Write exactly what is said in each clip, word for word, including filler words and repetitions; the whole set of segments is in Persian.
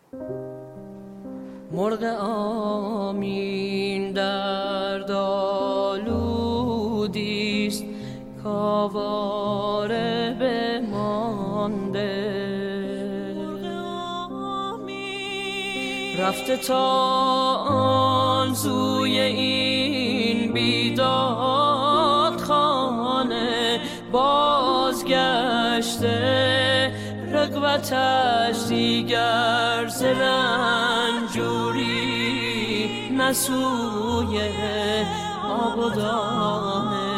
مرغ آمین درد آلودیست کاواره بمانده، رفته تا آن سوی این بیداد خانه، بازگشته رغبتش دیگر ز رنجوری نسوی آب و دانه.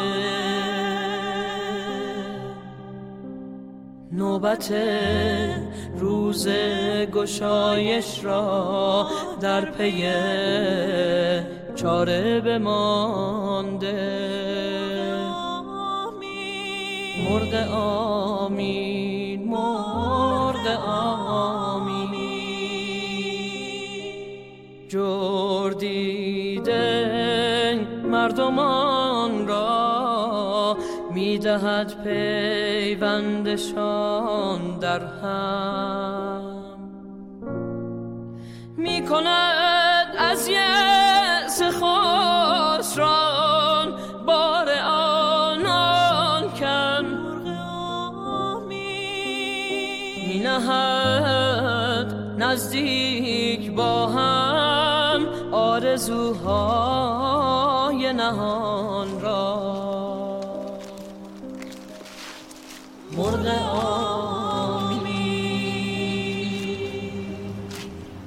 نوبت روز گشایش را در پی چاره بمانده، مرغ آمین مرغ آمین. جور دیده مردمان را میدهد پیوندشان در هم، میکند از یأس خسران بار آنان کم، مینهد نزدیک با هم آرزوهای نهان را. مرغ